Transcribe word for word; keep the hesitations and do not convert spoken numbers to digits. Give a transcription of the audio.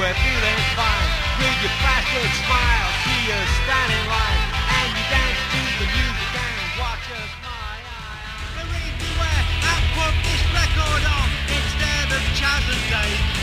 we're feeling fine. With your plastic smile, see you stand in line, and you dance to the music and watch us smile. The reason where I put this record on instead of Chaz and Dave